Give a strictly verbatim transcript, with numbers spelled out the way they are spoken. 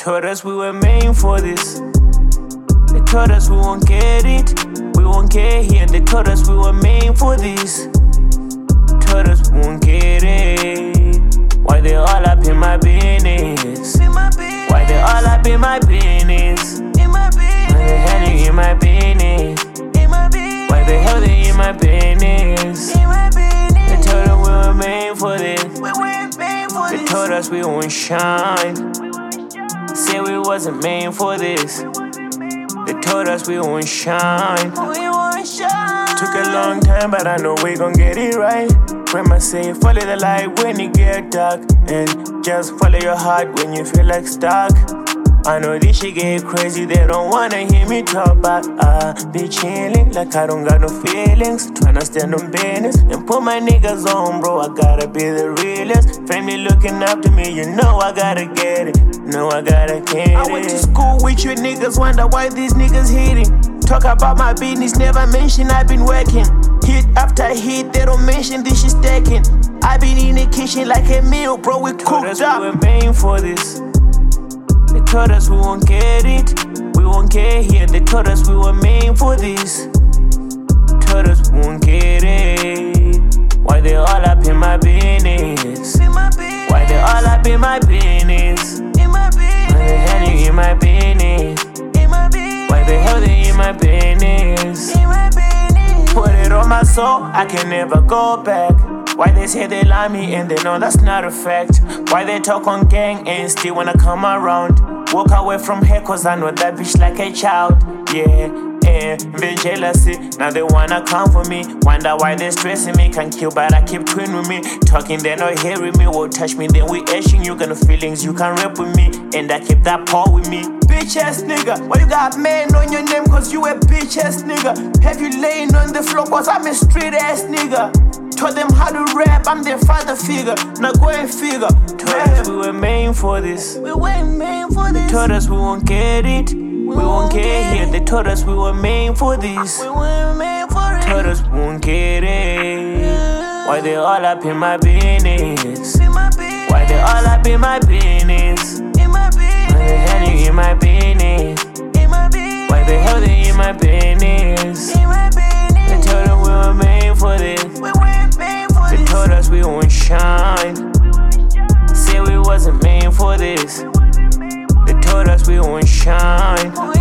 told us we were made for this. They told us we won't get it, we won't get here. They told us we were made for this. Told us we won't get it. Why they all up in my business? Why they all up in my business? Why the hell they in my business? Why the hell they in my business? They told us we were made for this. They told us we won't shine. Said we wasn't made for this. They told us we won't shine. Took a long time, but I know we gon' get it right. Grandma say follow the light when it get dark, and just follow your heart when you feel like stuck. I know this shit get crazy, they don't wanna hear me talk, but I be chillin' like I don't got no feelings. Tryna stand on business and put my niggas on, bro. I gotta be the realest. Family looking up to me, you know I gotta get it. No, I gotta get it. I went to school with you niggas, wonder why these niggas hitting. Talk about my business, never mention I've been working. Hit after hit, they don't mention this shit stacking. I been in the kitchen like a meal, bro, we cooked up. We were made for this. They told us we won't get it, we won't get here. They told us we were made for this. Told us we won't get it. Why they all up in my business? Why they all up in my business? Why the hell they in my business? Why the hell they in my business? Put it on my soul, I can never go back. Why they say they love me and they know that's not a fact? Why they talk on gang and still wanna come around? Walk away from her cause I know that bitch like a child. Yeah, yeah, the jealousy, now they wanna come for me. Wonder why they stressing me, can't kill but I keep twin with me. Talking they not hearing me, won't touch me then we ashing. You got no feelings, you can rap with me, and I keep that paw with me. Bitch ass nigga, why you got man on your name cause you a bitch ass nigga? Have you laying on the floor cause I'm a straight ass nigga? Told them how to rap, I'm their father figure. Now go and figure. Told us we were made for this. We were made for this. They told us we won't get it, we, we won't get here. They told us we were made for this. We were made for it. Told us we won't get it. Yeah. Why they all up in my business? In my business. Why they all up in my business? In my business. Why the hell they in my business? In my business. Why the hell they in my business? In my business. They told us we were made for this. We were made for They this. told us we won't shine. Said we wasn't made for this. They told us we won't shine.